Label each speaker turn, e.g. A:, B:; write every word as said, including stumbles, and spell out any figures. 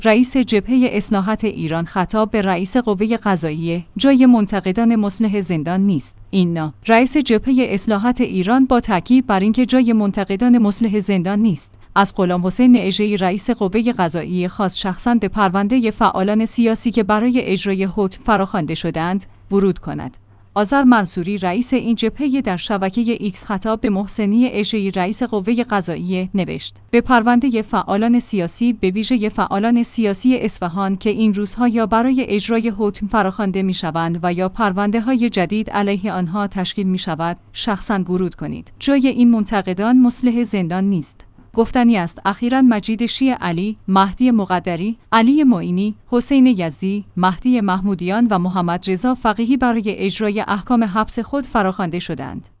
A: رئیس جبهه اصلاحات ایران خطاب به رئیس قوه قضاییه: جای منتقدان مصلح زندان نیست. اینا رئیس جبهه اصلاحات ایران با تاکید بر اینکه جای منتقدان مصلح زندان نیست، از غلامحسین نعژه‌ای رئیس قوه قضاییه خواست شخصاً به پرونده فعالان سیاسی که برای اجرای حکم فراخوانده شدند ورود کند. آذر منصوری رئیس این جبهه در شبکه ایکس خطاب به محسنی عشایی رئیس قوه قضاییه نوشت: به پرونده فعالان سیاسی، به ویژه فعالان سیاسی اصفهان که این روزها یا برای اجرای حکم فراخوانده می‌شوند و یا پرونده‌های جدید علیه آنها تشکیل می‌شود، شخصاً ورود کنید. جای این منتقدان مصلح زندان نیست. گفتنی است اخیراً مجید شیع علی، مهدی مقدری، علی معینی، حسین یزدی، مهدی محمودیان و محمد رضا فقیهی برای اجرای احکام حبس خود فراخوانده شدند.